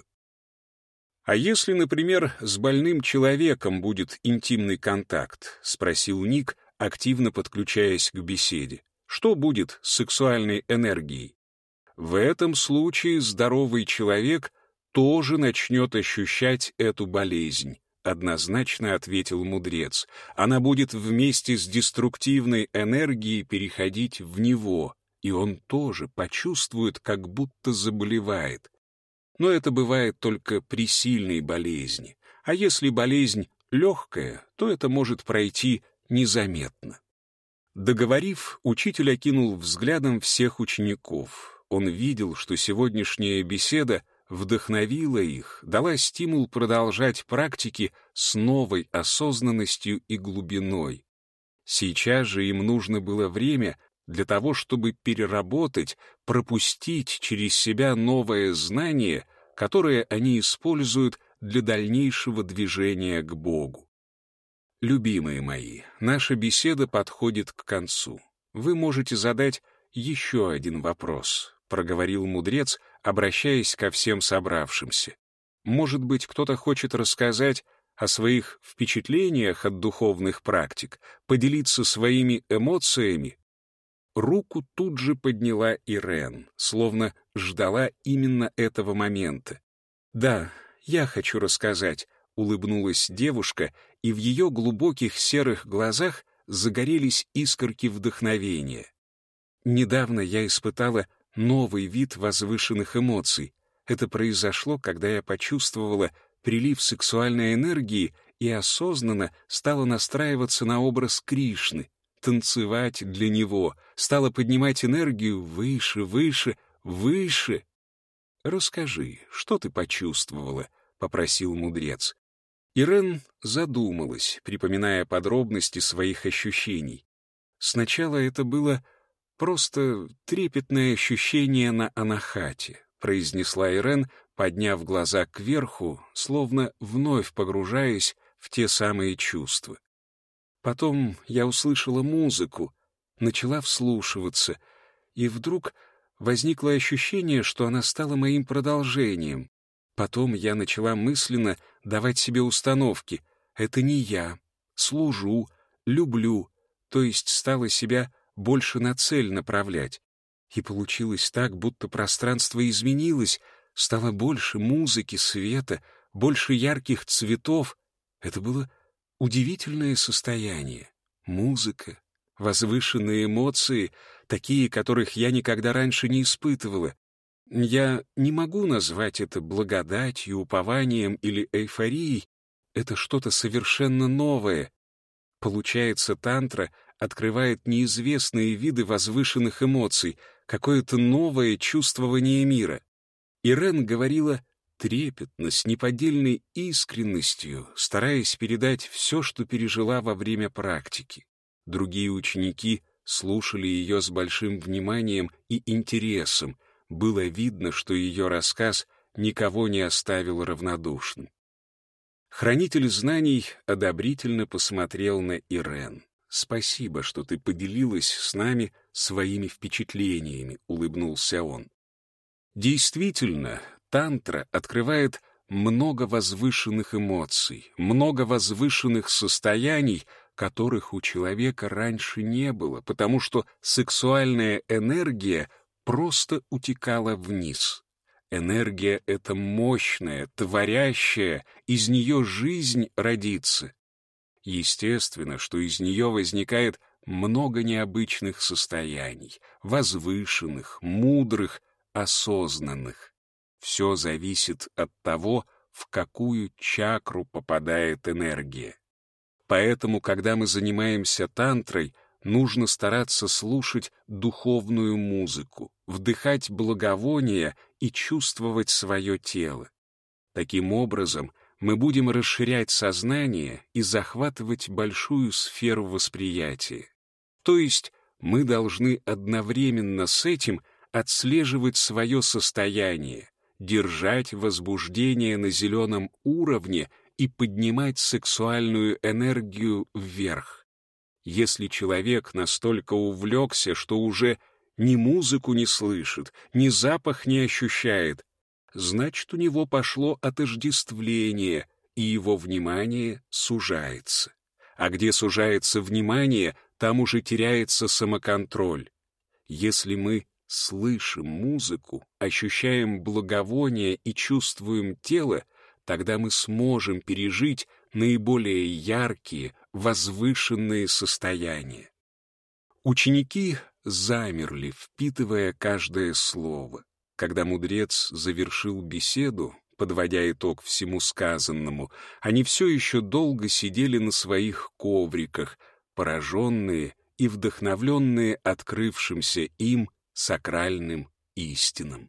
«А если, например, с больным человеком будет интимный контакт?» — спросил Ник, активно подключаясь к беседе. «Что будет с сексуальной энергией?» «В этом случае здоровый человек тоже начнет ощущать эту болезнь», — однозначно ответил мудрец. «Она будет вместе с деструктивной энергией переходить в него, и он тоже почувствует, как будто заболевает. Но это бывает только при сильной болезни, а если болезнь легкая, то это может пройти незаметно». Договорив, учитель окинул взглядом всех учеников. Он видел, что сегодняшняя беседа вдохновила их, дала стимул продолжать практики с новой осознанностью и глубиной. Сейчас же им нужно было время для того, чтобы переработать, пропустить через себя новое знание, которое они используют для дальнейшего движения к Богу. Любимые мои, наша беседа подходит к концу. Вы можете задать еще один вопрос, проговорил мудрец, обращаясь ко всем собравшимся. Может быть, кто-то хочет рассказать о своих впечатлениях от духовных практик, поделиться своими эмоциями? Руку тут же подняла Ирен, словно ждала именно этого момента. «Да, я хочу рассказать», — улыбнулась девушка, и в ее глубоких серых глазах загорелись искорки вдохновения. «Недавно я испытала новый вид возвышенных эмоций. Это произошло, когда я почувствовала прилив сексуальной энергии и осознанно стала настраиваться на образ Кришны. танцевать для него, стала поднимать энергию выше, выше, выше. «Расскажи, что ты почувствовала?» — попросил мудрец. Ирен задумалась, припоминая подробности своих ощущений. Сначала это было просто трепетное ощущение на анахате, произнесла Ирен, подняв глаза кверху, словно вновь погружаясь в те самые чувства. Потом я услышала музыку, начала вслушиваться, и вдруг возникло ощущение, что она стала моим продолжением. Потом я начала мысленно давать себе установки. Это не я. Служу, люблю. То есть стала себя больше на цель направлять. И получилось так, будто пространство изменилось. Стало больше музыки, света, больше ярких цветов. Это было удивительное состояние. Музыка, возвышенные эмоции, такие, которых я никогда раньше не испытывала. Я не могу назвать это благодатью, упованием или эйфорией. Это что-то совершенно новое. Получается, тантра открывает неизвестные виды возвышенных эмоций, какое-то новое чувствование мира. Ирен говорила трепетно, с неподдельной искренностью, стараясь передать все, что пережила во время практики. Другие ученики слушали ее с большим вниманием и интересом. Было видно, что ее рассказ никого не оставил равнодушным. Хранитель знаний одобрительно посмотрел на Ирен. «Спасибо, что ты поделилась с нами своими впечатлениями», — улыбнулся он. Действительно, тантра открывает много возвышенных эмоций, много возвышенных состояний, которых у человека раньше не было, потому что сексуальная энергия просто утекала вниз. Энергия эта мощная, творящая, из нее жизнь родится. Естественно, что из нее возникает много необычных состояний, возвышенных, мудрых, осознанных. Все зависит от того, в какую чакру попадает энергия. Поэтому, когда мы занимаемся тантрой, нужно стараться слушать духовную музыку, вдыхать благовония и чувствовать свое тело. Таким образом, мы будем расширять сознание и захватывать большую сферу восприятия. То есть мы должны одновременно с этим отслеживать свое состояние, держать возбуждение на зеленом уровне и поднимать сексуальную энергию вверх. Если человек настолько увлекся, что уже ни музыку не слышит, ни запах не ощущает, значит, у него пошло отождествление, и его внимание сужается. А где сужается внимание, там уже теряется самоконтроль. Если мы слышим музыку, ощущаем благовоние и чувствуем тело, тогда мы сможем пережить наиболее яркие, возвышенные состояния. Ученики замерли, впитывая каждое слово. Когда мудрец завершил беседу, подводя итог всему сказанному, они все еще долго сидели на своих ковриках, пораженные и вдохновленные открывшимся им сакральным истинам.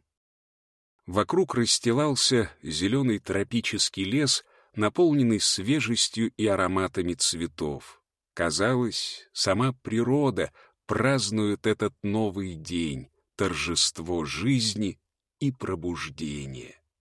Вокруг расстилался зеленый тропический лес, наполненный свежестью и ароматами цветов. Казалось, сама природа празднует этот новый день, торжество жизни и пробуждения.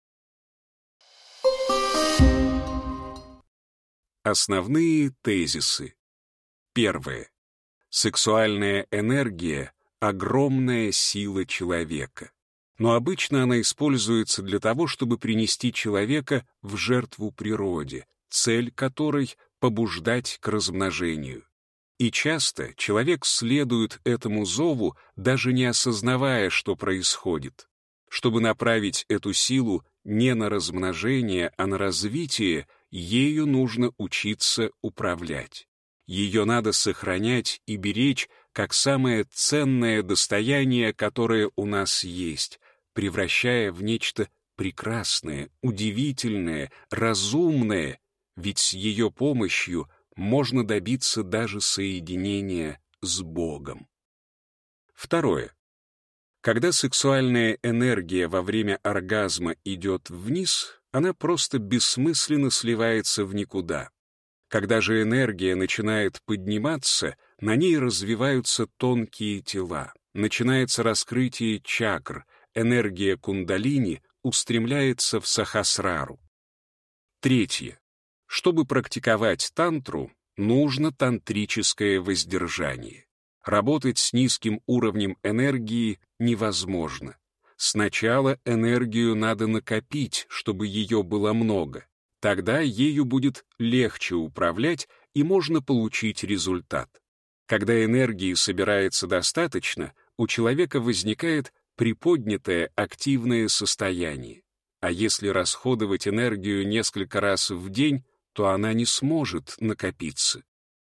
Основные тезисы. Первое. Сексуальная энергия — огромная сила человека. Но обычно она используется для того, чтобы принести человека в жертву природе, цель которой — побуждать к размножению. И часто человек следует этому зову, даже не осознавая, что происходит. Чтобы направить эту силу не на размножение, а на развитие, ею нужно учиться управлять. Ее надо сохранять и беречь как самое ценное достояние, которое у нас есть, превращая в нечто прекрасное, удивительное, разумное, ведь с ее помощью можно добиться даже соединения с Богом. Второе. Когда сексуальная энергия во время оргазма идет вниз, она просто бессмысленно сливается в никуда. Когда же энергия начинает подниматься, на ней развиваются тонкие тела, начинается раскрытие чакр, энергия кундалини устремляется в сахасрару. Третье. Чтобы практиковать тантру, нужно тантрическое воздержание. Работать с низким уровнем энергии невозможно. Сначала энергию надо накопить, чтобы ее было много. Тогда ею будет легче управлять и можно получить результат. Когда энергии собирается достаточно, у человека возникает приподнятое активное состояние. А если расходовать энергию несколько раз в день, то она не сможет накопиться.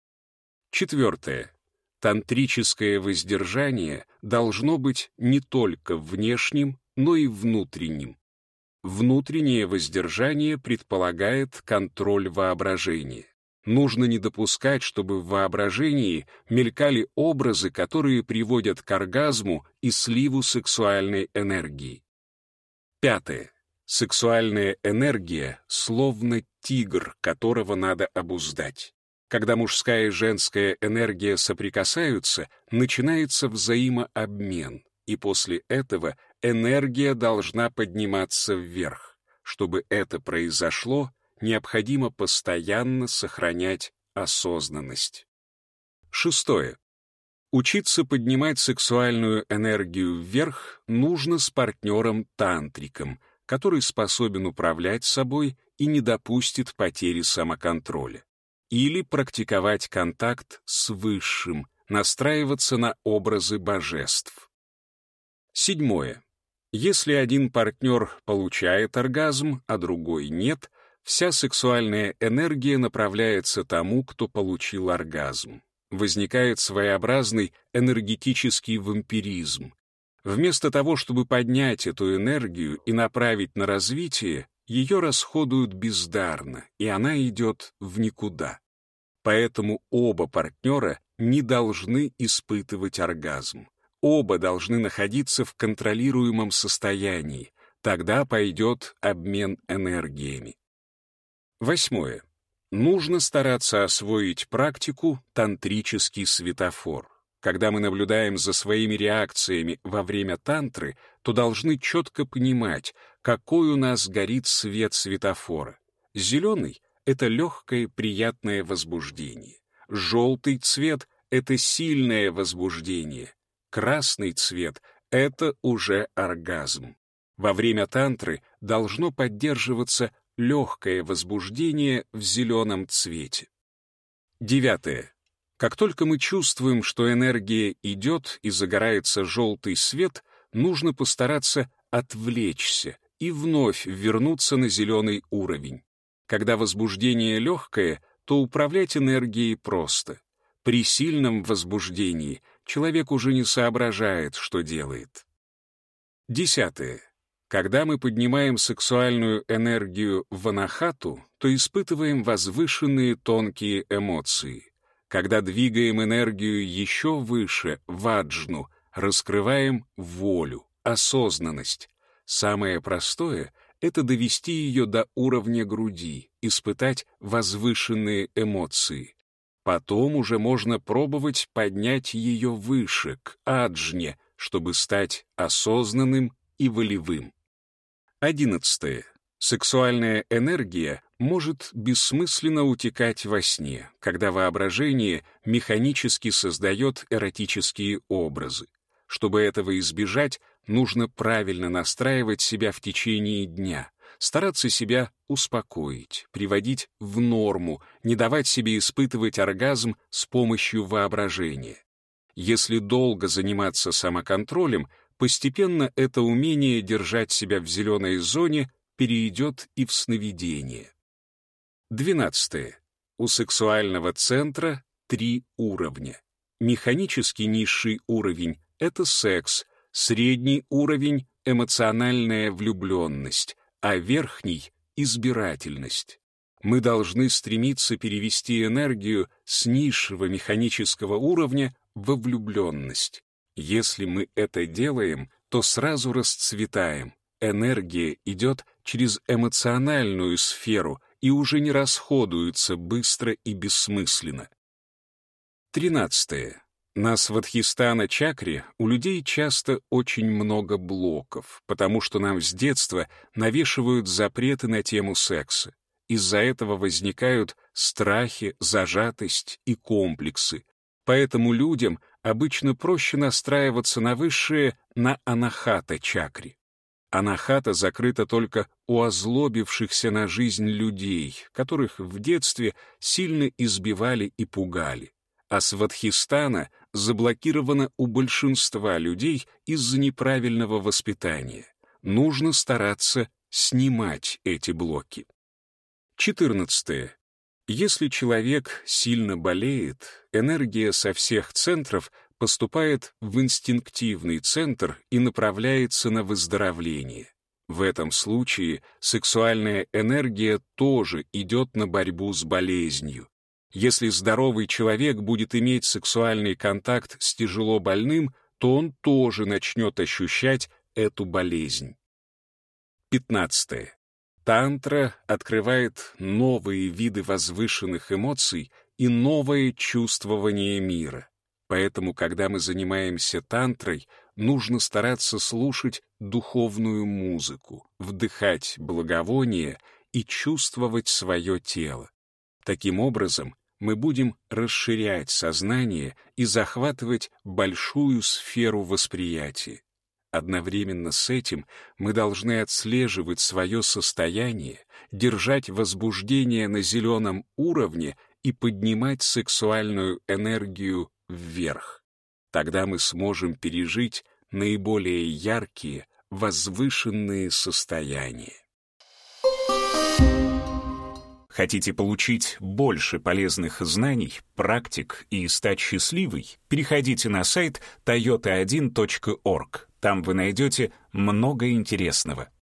Четвертое. Тантрическое воздержание должно быть не только внешним, но и внутренним. Внутреннее воздержание предполагает контроль воображения. Нужно не допускать, чтобы в воображении мелькали образы, которые приводят к оргазму и сливу сексуальной энергии. Пятое. Сексуальная энергия словно тигр, которого надо обуздать. Когда мужская и женская энергия соприкасаются, начинается взаимообмен, и после этого энергия должна подниматься вверх. Чтобы это произошло, необходимо постоянно сохранять осознанность. Шестое. Учиться поднимать сексуальную энергию вверх нужно с партнером-тантриком, который способен управлять собой и не допустит потери самоконтроля. Или практиковать контакт с Высшим, настраиваться на образы божеств. Седьмое. Если один партнер получает оргазм, а другой нет, вся сексуальная энергия направляется тому, кто получил оргазм. Возникает своеобразный энергетический вампиризм. Вместо того, чтобы поднять эту энергию и направить на развитие, ее расходуют бездарно, и она идет в никуда. Поэтому оба партнера не должны испытывать оргазм. Оба должны находиться в контролируемом состоянии, тогда пойдет обмен энергиями. Восьмое. Нужно стараться освоить практику тантрический светофор. Когда мы наблюдаем за своими реакциями во время тантры, то должны четко понимать, какой у нас горит свет светофора. Зеленый — это легкое приятное возбуждение. Желтый цвет — это сильное возбуждение. Красный цвет — это уже оргазм. Во время тантры должно поддерживаться легкое возбуждение в зеленом цвете. Девятое. Как только мы чувствуем, что энергия идет и загорается желтый свет, нужно постараться отвлечься и вновь вернуться на зеленый уровень. Когда возбуждение легкое, то управлять энергией просто. При сильном возбуждении человек уже не соображает, что делает. Десятое. Когда мы поднимаем сексуальную энергию в анахату, то испытываем возвышенные тонкие эмоции. Когда двигаем энергию еще выше, в аджну, раскрываем волю, осознанность. Самое простое — это довести ее до уровня груди, испытать возвышенные эмоции. Потом уже можно пробовать поднять ее выше, к аджне, чтобы стать осознанным и волевым. 11. Сексуальная энергия может бессмысленно утекать во сне, когда воображение механически создает эротические образы. Чтобы этого избежать, нужно правильно настраивать себя в течение дня, стараться себя успокоить, приводить в норму, не давать себе испытывать оргазм с помощью воображения. Если долго заниматься самоконтролем, постепенно это умение держать себя в зеленой зоне перейдет и в сновидение. 12. У сексуального центра 3 уровня. Механический низший уровень — это секс, средний уровень — эмоциональная влюбленность, а верхний — избирательность. Мы должны стремиться перевести энергию с низшего механического уровня во влюбленность. Если мы это делаем, то сразу расцветаем. Энергия идет через эмоциональную сферу и уже не расходуется быстро и бессмысленно. 13. На свадхистана-чакре у людей часто очень много блоков, потому что нам с детства навешивают запреты на тему секса. Из-за этого возникают страхи, зажатость и комплексы. Поэтому людям обычно проще настраиваться на высшее на анахата-чакре. Анахата закрыта только у озлобившихся на жизнь людей, которых в детстве сильно избивали и пугали. А свадхистана заблокирована у большинства людей из-за неправильного воспитания. Нужно стараться снимать эти блоки. 14. Если человек сильно болеет, энергия со всех центров поступает в инстинктивный центр и направляется на выздоровление. В этом случае сексуальная энергия тоже идет на борьбу с болезнью. Если здоровый человек будет иметь сексуальный контакт с тяжело больным, то он тоже начнет ощущать эту болезнь. 15. Тантра открывает новые виды возвышенных эмоций и новое чувствование мира. Поэтому, когда мы занимаемся тантрой, нужно стараться слушать духовную музыку, вдыхать благовоние и чувствовать свое тело. Таким образом, мы будем расширять сознание и захватывать большую сферу восприятия. Одновременно с этим мы должны отслеживать свое состояние, держать возбуждение на зеленом уровне и поднимать сексуальную энергию вверх. Тогда мы сможем пережить наиболее яркие, возвышенные состояния. Хотите получить больше полезных знаний, практик и стать счастливой? Переходите на сайт toyota1.org. Там вы найдете много интересного.